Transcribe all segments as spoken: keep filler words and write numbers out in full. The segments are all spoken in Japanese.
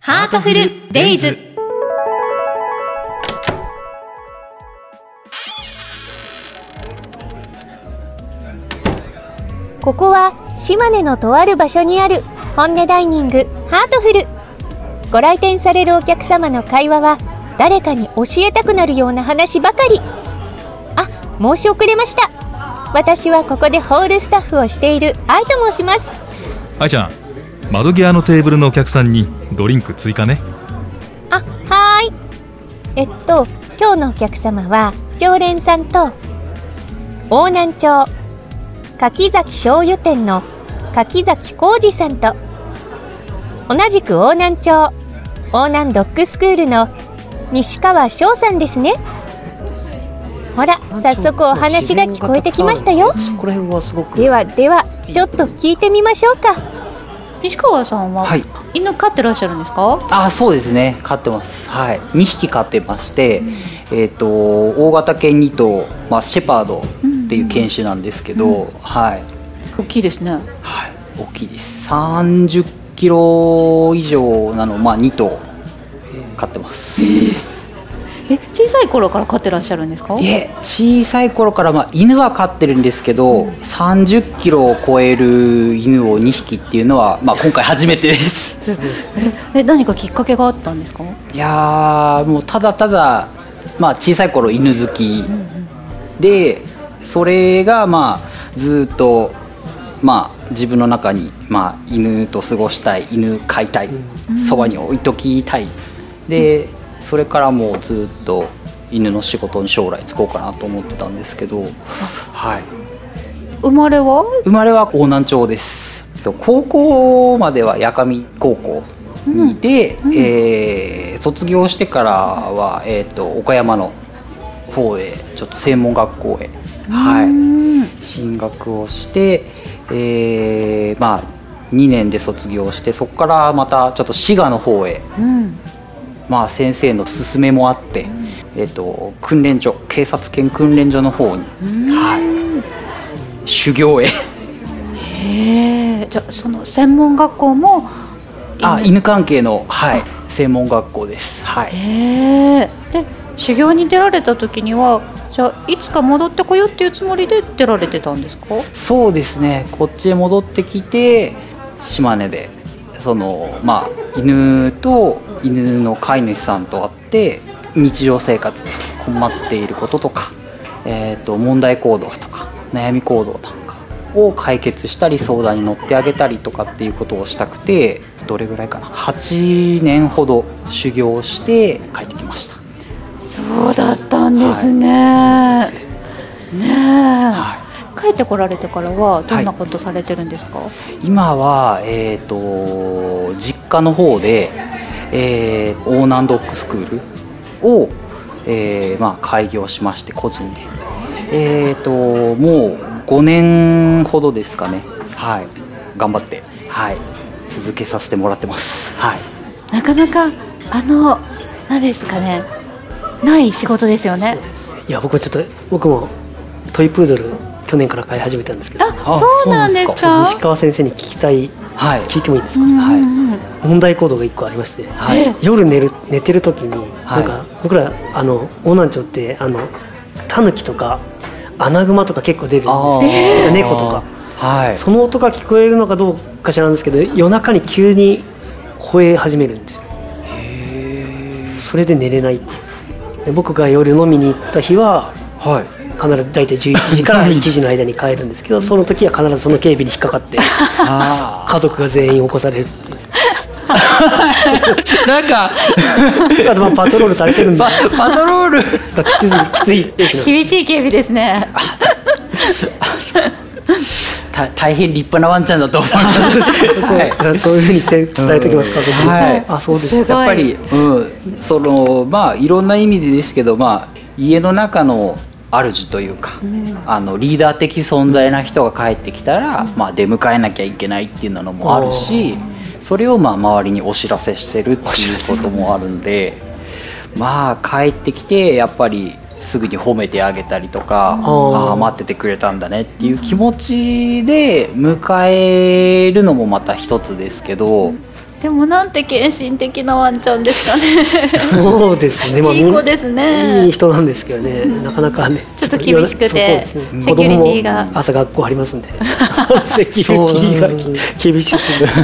ハートフルデイズ。 ここは島根のとある場所にある本音ダイニングハートフル。ご来店されるお客様の会話は誰かに教えたくなるような話ばかり。あ、申し遅れました。私はここでホールスタッフをしている愛と申します。 愛ちゃん、窓際のテーブルのお客さんにドリンク追加ね。 あ、はーい。えっと今日のお客様は常連さんと大南町柿崎醤油店の柿崎浩二さんと、同じく大南町大南ドッグスクールの西川翔さんですね。ほら、早速お話が聞こえてきましたよ。 そこら辺はすごく。 ではではちょっと聞いてみましょうか。 西川さんは、はい、犬飼ってらっしゃるんですか？ あ、そうですね、飼ってます。はい、にひき飼ってまして、うん、えーと大型犬に頭、まあ、シェパードっていう犬種なんですけど、うんうん、はい、 大きいですね。 はい、大きいです。さんじゅっキロ以上なの、まあ、に頭飼ってます。えーえ、小さい頃から飼ってらっしゃるんですか？ いえ、小さい頃から、まあ、犬は飼ってるんですけど、うん、さんじゅっキロを超える犬をにひきっていうのは、まあ、今回初めてですえ、何かきっかけがあったんですか？ いやもうただただ、まあ、小さい頃犬好きで、それが、まあ、ずっと、まあ、自分の中に、まあ、犬と過ごしたい、犬飼いたい、そばに置いときたいで、それからもうずっと犬の仕事に将来就こうかなと思ってたんですけど、はい、 生まれは生まれは大南町です。高校までは八上高校にいて、うんうん、えー、卒業してからは、えー、と岡山の方へちょっと専門学校へ、はい、進学をして、えー、まあにねんで卒業して、そこからまたちょっと滋賀の方へ、うん、まあ、先生の勧めもあって、うん、えー、と訓練所、警察犬訓練所の方に、はい、修行へ。 へえ、じゃあその専門学校もあ、犬関係の、はい、専門学校です。はい、 へえ。で、修行に出られた時には、じゃあいつか戻ってこようっていうつもりで出られてたんですか？ そうですね、こっちへ戻ってきて島根でその、まあ、犬と犬の飼い主さんと会って日常生活で困っていることとか、えー、と問題行動とか悩み行動なんかを解決したり相談に乗ってあげたりとかっていうことをしたくて、どれぐらいかな、はちねんほど修行して帰ってきました。 そうだったんですね、はい、ねえ、はい、帰ってこられてからはどんなことされてるんですか？はい、 今は、えー、と実家の方で、えー、オーナンドッグスクールを、えーまあ、開業しまして、個人で、えー、ともうごねんほどですかね、はい、頑張って、はい、続けさせてもらってます。はい、 なかなかあの何ですかね、ない仕事ですよね。そうです。 いや、僕ちょっと僕もトイプードル去年から飼い始めたんですけど。 あ、そうなんですか。 西川先生に聞きたい、はい、聞いてもいいですか？ うんうんうん、 はい、問題行動がいっこありまして、はい、夜寝る寝てる時に、はい、なんか僕らあの大南町ってあのタヌキとかアナグマとか結構出るんですよ、猫とか、はい、その音が聞こえるのかどうか知らんですけど、夜中に急に吠え始めるんですよ。へー。それで寝れないっていう。で、僕が夜飲みに行った日は、はい、必ず大体じゅういちじからいちじの間に帰るんですけどその時は必ずその警備に引っかかって家族が全員起こされるっていうなんかあとまあパトロールされてるんで、 パ, パトロールきついきつい厳しい警備ですね大変立派なワンちゃんだと思いますそう、はい、そういうふうに伝えておきますか、うん、はい、あ、そうです。 やっぱり、うん、そのまあいろんな意味でですけど、まあ家の中の主というか、うん、あのリーダー的存在な人が帰ってきたら、うん、まあ、出迎えなきゃいけないっていうのもあるし、それをまあ周りにお知らせしてるっていうこともあるんでまあ帰ってきてやっぱりすぐに褒めてあげたりとか、ああ待っててくれたんだねっていう気持ちで迎えるのもまた一つですけど、 ででもなんて献身的なワンちゃんですかね。 そうですね、まあ、 いい子ですね。 いい人なんですけどね、なかなかねちょっと厳しくてそうですね、 セキュリティが子供も朝学校ありますんでセキュリティが厳しすぎる。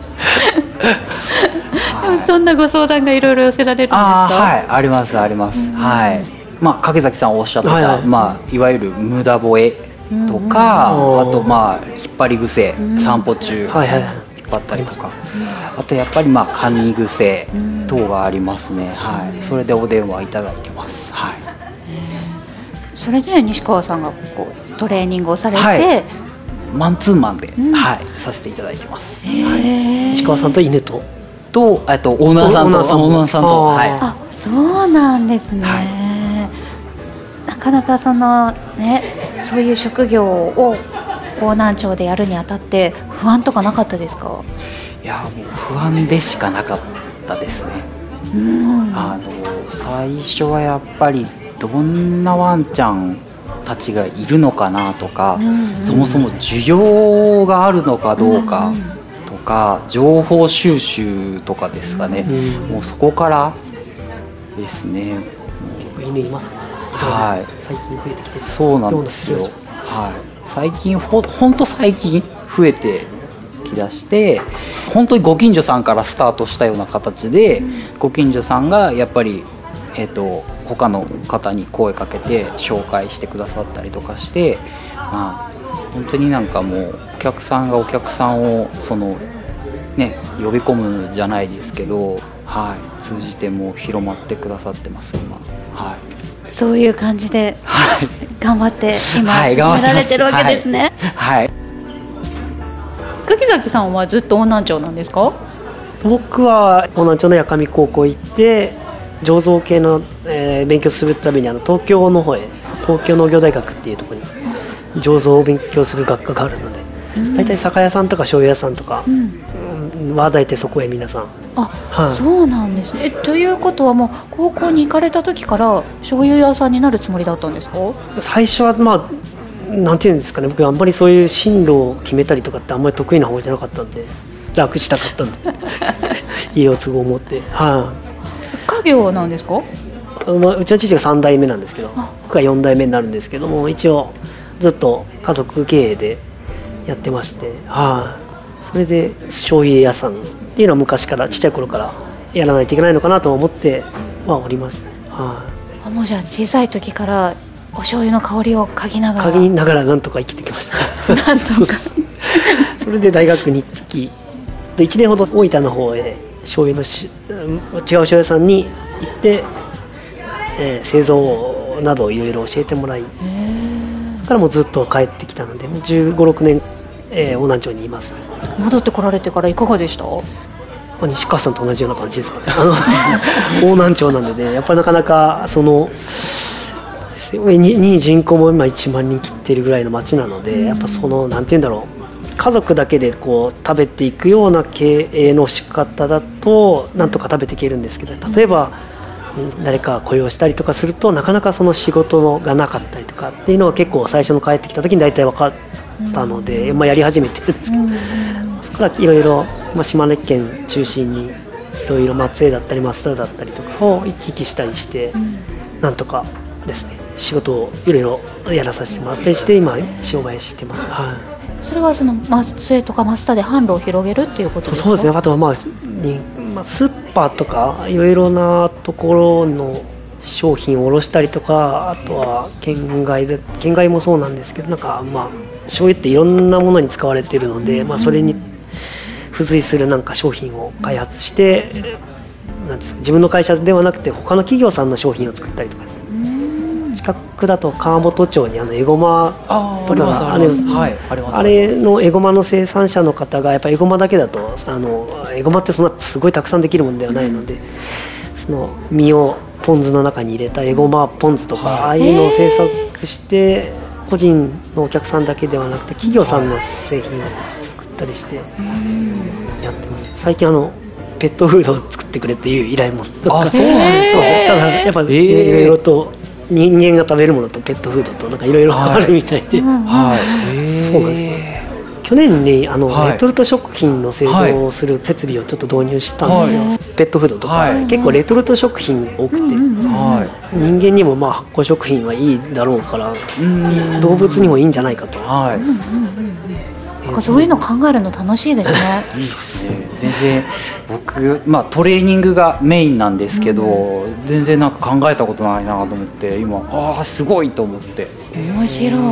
でもそんなご相談がいろいろ寄せられるんですか？ あ、はい、ありますあります、うん、はい。まあ掛崎さんおっしゃってた、はいはい、まあ、いわゆる無駄吠えとか、うん、あとまあ引っ張り癖、うん、散歩中、うん、はいはい、引っ張ったりとか、うん、あとやっぱりまあ噛み癖等がありますね、うん、はい。それでお電話いただいてます、はい。 それで西川さんがこうトレーニングをされて、はい、 マンツーマンで、うん、はい、させていただいてます、はい。 西川さんと犬とと、えっとオーナーさんとオーナーさんと、はい。 あ、そうなんですね、はい。なかなかそのね、そういう職業を方南町でやるにあたって不安とかなかったですか？ いや、もう不安でしかなかったですね。うん、あの最初はやっぱりどんなワンちゃんたちがいるのかなとか、うんうん、そもそも需要があるのかどうかとか、うんうん、情報収集とかですかね、うんうん、もうそこからですね。 結構犬いますか？ はい、 最近増えてきて、 そうなんですよ、はい、最近ほほんと最近増えてきだして、本当にご近所さんからスタートしたような形で、うん、ご近所さんがやっぱり、えーと、他の方に声かけて紹介してくださったりとかして、まあ、本当になんかもうお客さんがお客さんをその、ね、呼び込むじゃないですけど、はい、通じてもう広まってくださってます今、はい。 そういう感じで頑張って今進められてるわけですね。 はい。 柿崎さんはずっと邑南町なんですか？ 僕は邑南町の八上高校行って醸造系の、えー、勉強するためにあの東京の方へ、東京農業大学っていうところに醸造を勉強する学科があるので、うん、大体酒屋さんとか醤油屋さんとか、うん、は大体そこへ皆さん。 あ、はい、そうなんですね。ということはもう高校に行かれた時から醤油屋さんになるつもりだったんですか？ 最初はまあなんていうんですかね、僕あんまりそういう進路を決めたりとかってあんまり得意な方じゃなかったんで、楽したかったんで家を都合を持って、はい、 家業なんですか？ まあ、うちの父がさん代目なんですけど、僕がよん代目になるんですけども、一応ずっと家族経営でやってまして、はい、それで醤油屋さんっていうのは昔からちっちゃい頃からやらないといけないのかなと思ってはおりました、はい。 あ、もうじゃあ小さい時からお醤油の香りを嗅ぎながら嗅ぎながらなんとか生きてきましたなんとかそれで大学に行きいちねんほど大分の方へ醤油のし違う醤油屋さんに行って、えー、製造などをいろいろ教えてもらい、それからもうずっと帰ってきたのでもうじゅうご、ろくねん、えー、邑南町にいます。 戻ってこられてからいかがでした？ 西川さんと同じような感じですかね。あの邑南町なんでね、やっぱりなかなかそのに人口も今いちまんにん切ってるぐらいの町なので、うん、やっぱそのなんていうんだろう、家族だけでこう食べていくような経営の仕方だとなんとか食べていけるんですけど、例えば誰か雇用したりとかするとなかなかその仕事のがなかったりとかっていうのは結構最初の帰ってきた時に大体分かったので、うん、まあ、やり始めてるんですけど、うん、そこからいろいろ島根県中心にいろいろ松江だったり増田だったりとかを行き来したりして、うん、なんとかですね仕事をいろいろやらさせてもらったりして今商売してます、はい。 それはその松江とか増田で販路を広げるっていうことですか？ そうですね。あとはまあに、まあ、スーパーとかいろいろなところの商品を卸したりとか、あとは県外で県外もそうなんですけど、なんかまあ醤油っていろんなものに使われているので、うん、まあ、それに付随するなんか商品を開発して、うん、なんですか、自分の会社ではなくて他の企業さんの商品を作ったりとかですね。近くだと川本町にあのエゴマとかがあれ、はい、あれのエゴマの生産者の方がやっぱりエゴマだけだとあのエゴマってそんなすごいたくさんできるものではないので、その実をポン酢の中に入れたエゴマポン酢とか、はい、ああいうのを制作して個人のお客さんだけではなくて企業さんの製品を作ったりしてやってます。最近あのペットフードを作ってくれっていう依頼もあ、そうなんですか。 ただやっぱいろいろと人間が食べるものとペットフードとなんかいろいろあるみたいで、はい、そうなんですね。去去年にあの、 はい、 レトルト食品の製造をする設備をちょっと導入したんですよ、はい、ペットフードとか、はい、結構レトルト食品多くて、はい、人間にもまあ発酵食品はいいだろうから、うん、動物にもいいんじゃないかと、はい、うんうんうんうん、なんかそういうの考えるの楽しいですね。 いいですね。全然僕、まあ、トレーニングがメインなんですけど、うん、全然なんか考えたことないなと思って今ああすごいと思って面白い。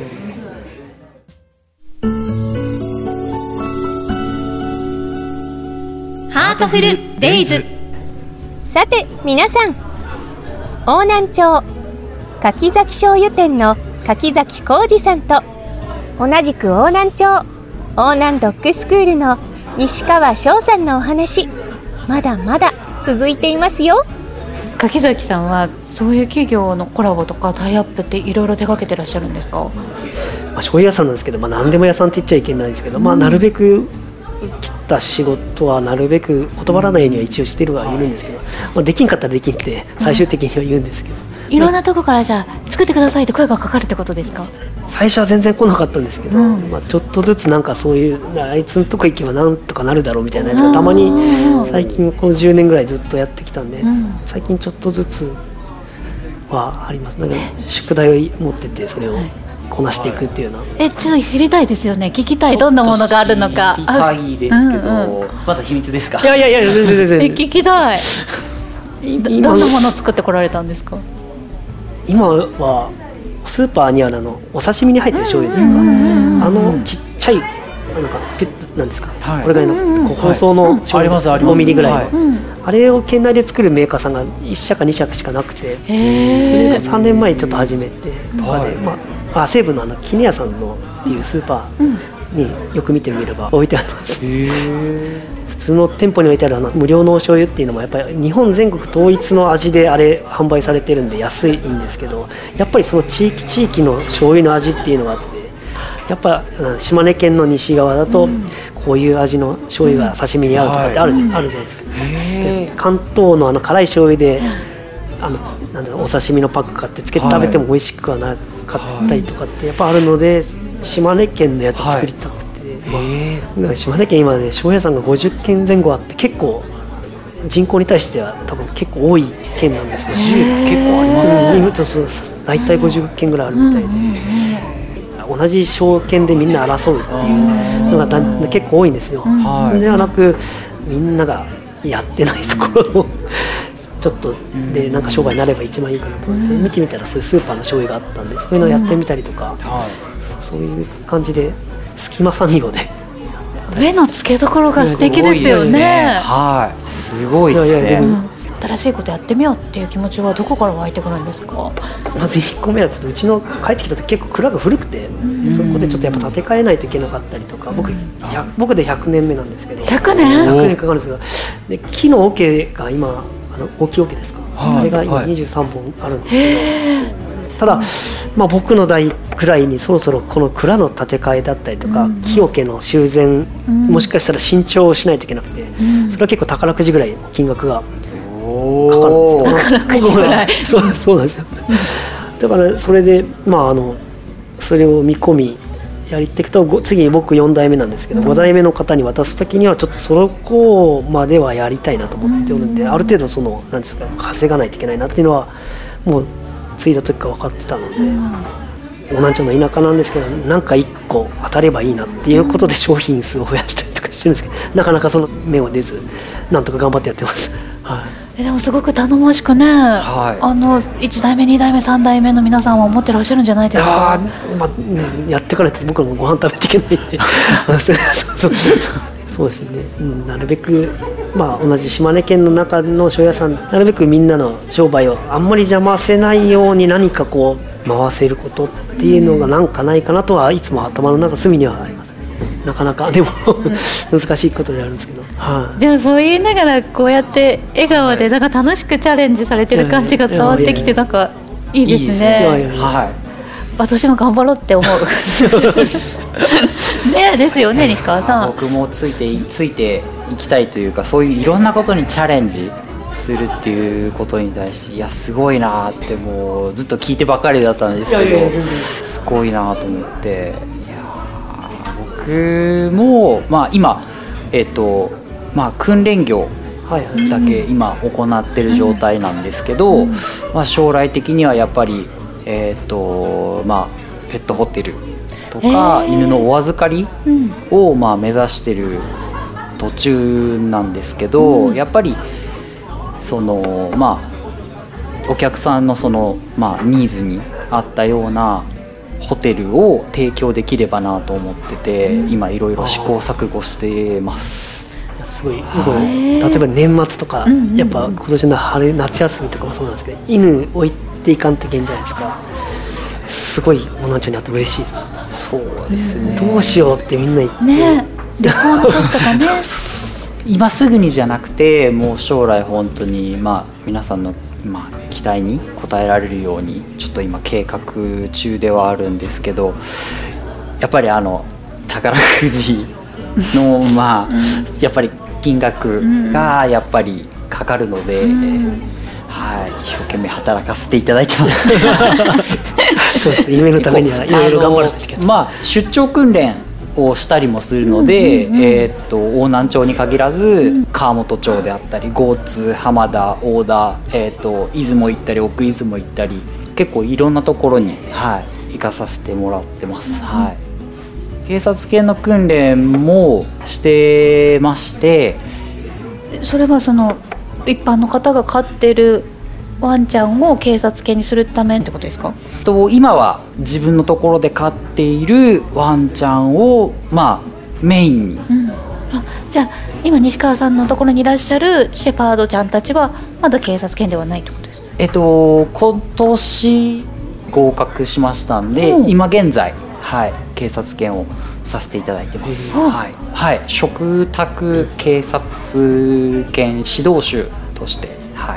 ハートフルデイズ。さて皆さん、邑南町柿崎醤油店の柿崎浩二さんと同じく邑南町邑南ドッグスクールの西川翔さんのお話、まだまだ続いていますよ。 柿崎さんはそういう企業のコラボとかタイアップっていろいろ手掛けてらっしゃるんですか？ まあ、醤油屋さんなんですけど、まあ、何でも屋さんって言っちゃいけないんですけど、うん、まあ、なるべく切った仕事はなるべく断らないようには一応してるはいるんですけど、まあ、できんかったらできんって最終的には言うんですけど、 いろんなとこからじゃあ作ってくださいって声がかかるってことですか？ 最初は全然来なかったんですけど、うん、まあ、ちょっとずつなんかそういうあいつのとこ行けばなんとかなるだろうみたいなやつがたまに最近このじゅうねんぐらいずっとやってきたんで、うん、最近ちょっとずつはあります。なんか宿題を持っててそれをこなしていくっていうのは、 えちょっと知りたいですよね。聞きたい、どんなものがあるのか。 知りたいですけど、うんうん、まだ秘密ですか？ いやいやいや全然全然え聞きたいどんなものを作ってこられたんですか？今はスーパーにあるあのお刺身に入ってる醤油ですか、あのちっちゃいなんかペットなんですか、はい、これぐらいの個包装の醤油ごミリぐらいの、はい、あれを県内で作るメーカーさんがいっしゃかにしゃくしかなくて、それがさんねんまえにちょっと始めてとかで、はい、まあ、あ西武のあの杵屋さんのっていうスーパーによく見てみれば置いてあります。普通の店舗に置いてあるあの無料のお醤油っていうのもやっぱり日本全国統一の味であれ販売されてるんで安いんですけど、やっぱりその地域地域の醤油の味っていうのがあって、やっぱ島根県の西側だとこういう味の醤油が刺身に合うとかってある、うん、あるじゃないですか。で関東のあの辛い醤油であのなんだろうお刺身のパック買ってつけて食べても美味しくはなかったりとかってやっぱあるので、島根県のやつ作りたくて、まあ、島根県今ね醤油屋さんがごじゅっけんぜん後あって結構人口に対しては多分結構多い県なんですね。 じゅうって結構ありますね。 うん、大体ごじゅっけんぐらいあるみたいで、うん、同じ商圏でみんな争うっていうのがだ結構多いんですよ、うん、ではなくみんながやってないところをちょっとでなんか商売になれば一番いいかなと思って、うん、見てみたらそういうスーパーの醤油があったんで、そういうのをやってみたりとか、うん、はい、そういう感じで隙間産業で目の付けどころが素敵ですよね。ね、 はい、すごいですね。いやいや、でも新しいことやってみようっていう気持ちはどこから湧いてくるんですか？ まずいっこめはちょっとうちの帰ってきた時結構蔵が古くて、そこでちょっとやっぱ建て替えないといけなかったりとか、僕僕でひゃくねんめなんですけど、 ひゃくねんひゃくねんかかるんですが、で木の桶が今あの大きい桶ですか、はい、あれが今にじゅうさんぼんあるんですけど、ただ、まあ、僕の代くらいにそろそろこの蔵の建て替えだったりとか、うん、木桶の修繕、うん、もしかしたら新調をしないといけなくて、うん、それは結構宝くじぐらい金額がかかるんですよ。 宝くじぐらいそう、そうなんですよ。だからそれで、まあ、あのそれを見込みやっていくと、次僕よんだいめなんですけど、うん、ごだいめの方に渡す時にはちょっとそこまではやりたいなと思っておるんで、うん、ある程度そのなんですか稼がないといけないなっていうのはもう継いだ時から分かってたので、邑南町の田舎なんですけど、なんかいっこ当たればいいなっていうことで商品数を増やしたりとかしてるんですけど、なかなかその芽を出ずなんとか頑張ってやってます、はい、 えでもすごく頼もしくね、はい、あのいちだいめにだいめさんだいめの皆さんは思ってらっしゃるんじゃないですか？ や、まあね、やってからって僕もご飯食べていけないんでそうそうそうですね、うん、なるべく、まあ、同じ島根県の中の醤油屋さん、なるべくみんなの商売をあんまり邪魔せないように何かこう回せることっていうのがなんかないかなとはいつも頭の中隅にはあります。なかなかでも難しいことであるんですけど、はい、でもそう言いながらこうやって笑顔でなんか楽しくチャレンジされてる感じが伝わってきて、なんかいいですね。 はい、 私も頑張ろうって思うね、ですよね、西川さん。 僕もついてついていきたいというか、そういういろんなことにチャレンジするっていうことに対して、いやすごいなってもうずっと聞いてばかりだったんですけど、すごいなと思って、いや僕も、まあ、今、えーとまあ、訓練業だけ今行ってる状態なんですけど、うんまあ、将来的にはやっぱり、えーとまあ、ペットホテルとか犬のお預かりを、まあ、目指してる途中なんですけど、うん、やっぱりその、まあ、お客さんのその、まあ、ニーズに合ったようなホテルを提供できればなと思ってて、うん、今いろいろ試行錯誤してます。 すごい僕例えば年末とか、うんうんうん、やっぱ今年の春夏休みとかもそうなんですけど、犬置いていかんといけんじゃないですか。すごいおなんちゃんに会って嬉しいです。 そうですね、 どうしようってみんな言ってね、旅行の時とかね今すぐにじゃなくて、もう将来本当に、まあ、皆さんの、まあ、期待に応えられるようにちょっと今計画中ではあるんですけど、やっぱりあの宝くじのまあやっぱり金額がやっぱりかかるので、うんはい、一生懸命働かせていただいてますそうです、夢のためにはいろいろ頑張らないといけない。 まあ、出張訓練をしたりもするので、うんうんうん、えー、っと大南町に限らず、うん、川本町であったり江津、浜田、大田、えー、っと出雲行ったり奥出雲行ったり結構いろんなところに、はい、行かさせてもらってます、うんはい、警察犬の訓練もしてまして、 それはその一般の方が飼ってるワンちゃんを警察犬にするためってことですか？ と今は自分のところで飼っているワンちゃんを、まあ、メインに、うん、 あじゃあ今西川さんのところにいらっしゃるシェパードちゃんたちはまだ警察犬ではないってことですか？ えっと今年合格しましたんで、うん、今現在、はい、警察犬をさせていただいてます、はいはい、嘱託警察犬指導手として、はい、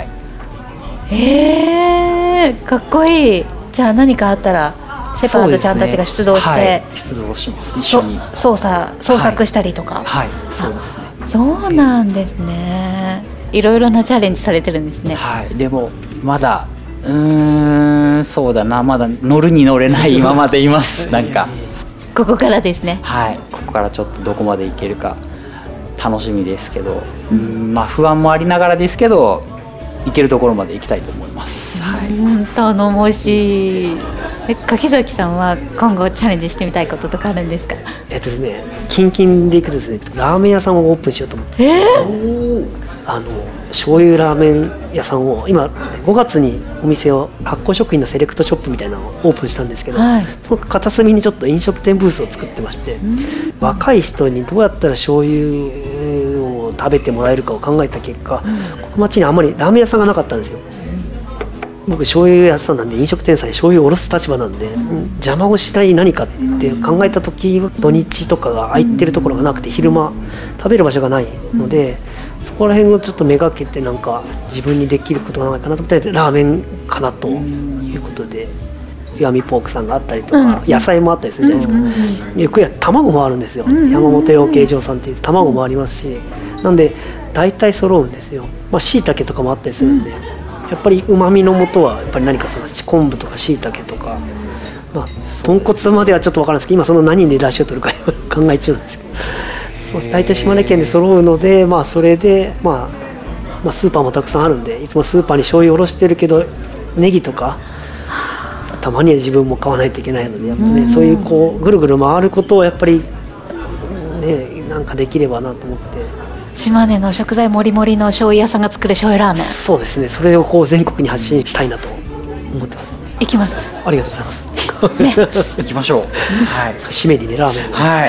えー、かっこいい。じゃあ何かあったらシェパードちゃんたちが出動して、ねはい、 出動します。一緒に捜査捜索したりとか、 はい、はい、そうですね。 そうなんですね。いろいろなチャレンジされてるんですね。 はい、でもまだうーんそうだな、まだ乗るに乗れないままでいますなんかここからですね。 はい、ここからちょっとどこまでいけるか楽しみですけど、うん、まあ不安もありながらですけど行けるところまで行きたいと思います、はい、 うん、頼もしい。え柿崎さんは今後チャレンジしてみたいこととかあるんですか？ えっとですね、近々で行くとですね、ラーメン屋さんをオープンしようと思って、えー、あの醤油ラーメン屋さんを今ごがつにお店を発酵食品のセレクトショップみたいなのをオープンしたんですけど、はい、その片隅にちょっと飲食店ブースを作ってまして、うん、若い人にどうやったら醤油を食べてもらえるかを考えた結果、うん、この町にあんまりラーメン屋さんがなかったんですよ。僕醤油屋さんなんで飲食店さんに醤油を卸す立場なんで、うん、邪魔をしない何かって考えた時、土日とかが空いてるところがなくて昼間食べる場所がないので、そこら辺をちょっとめがけてなんか自分にできることがないかなと思ってラーメンかなということで、石見ポークさんがあったりとか、野菜もあったりするじゃないですか。ゆっくり卵もあるんですよ。山本養鶏場さんっていう卵もありますし、なんで大体揃うんですよ。まあ椎茸とかもあったりするんで、やっぱりうまみの元はやっぱり何かその昆布とか椎茸とか、まあ豚骨まではちょっと分からないですけど、今その何で出汁を取るか考え中なんですけど、そう大体島根県で揃うので、まあそれで、まあ、まあスーパーもたくさんあるんで、いつもスーパーに醤油おろしてるけどネギとかたまには自分も買わないといけないので、やっぱね、そういうこうぐるぐる回ることをやっぱりね、なんかできればなと思って。 島根の食材もりもりの醤油屋さんが作る醤油ラーメン、 そうですね、それをこう全国に発信したいなと思ってます。 行きます。 ありがとうございます、 ね、行きましょう、はい、 締めにねラーメン、 はい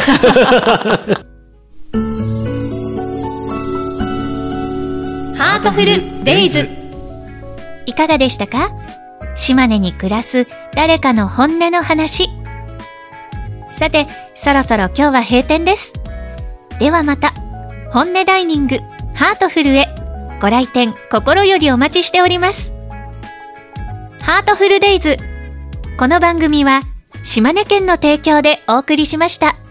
ハートフルデイズ、いかがでしたか？島根に暮らす誰かの本音の話。さて、そろそろ今日は閉店です。ではまた本音ダイニングハートフルへご来店心よりお待ちしております。ハートフルデイズ、この番組は島根県の提供でお送りしました。